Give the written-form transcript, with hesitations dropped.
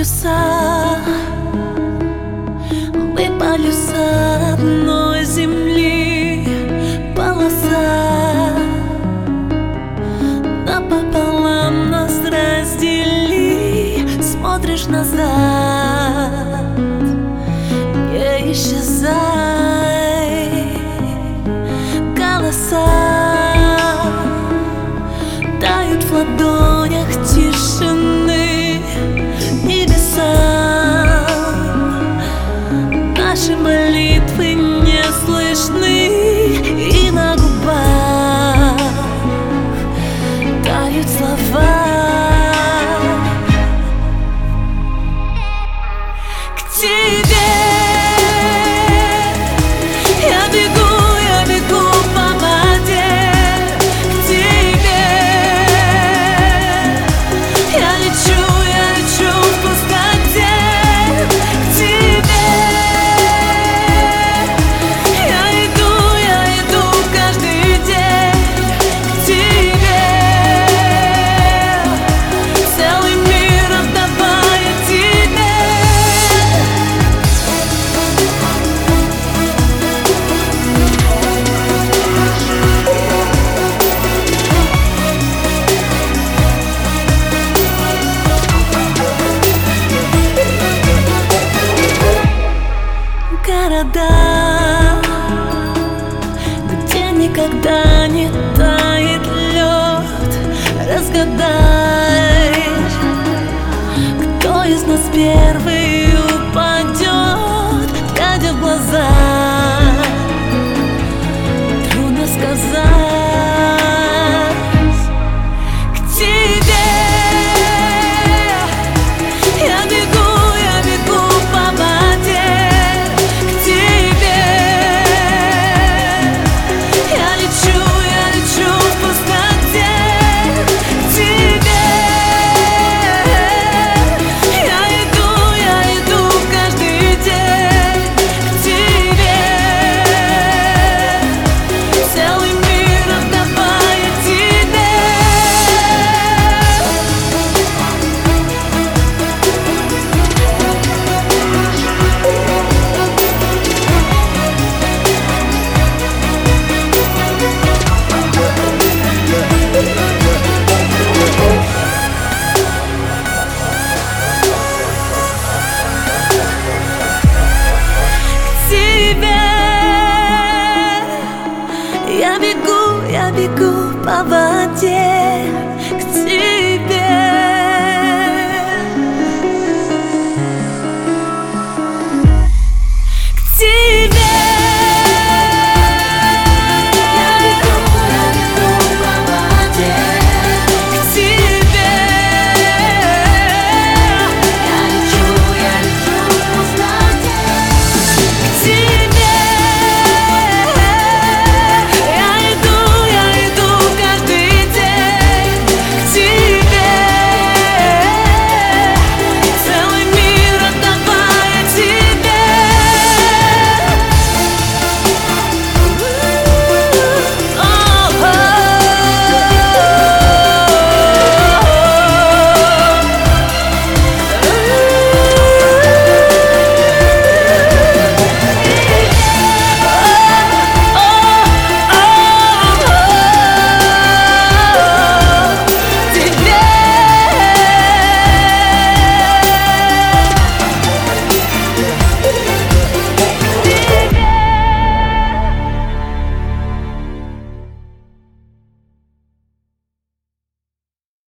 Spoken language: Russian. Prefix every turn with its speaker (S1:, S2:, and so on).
S1: полюса, мы полюса одной земли, полоса напополам нас раздели. Смотришь назад, не исчезай. Голоса тают в ладонях тишины. Небеса, наши молитвы не слышны, и на губах тают слова. К тебе я бегу по воде. К тебе я лечу в пустоте. К тебе я иду каждый день. К тебе целый мир отдавая тебе. Города, где никогда не тает лед. Разгадай, кто из нас первый упадет, глядя в глаза. Трудно сказать. К тебе я бегу по воде. Я бегу по воде.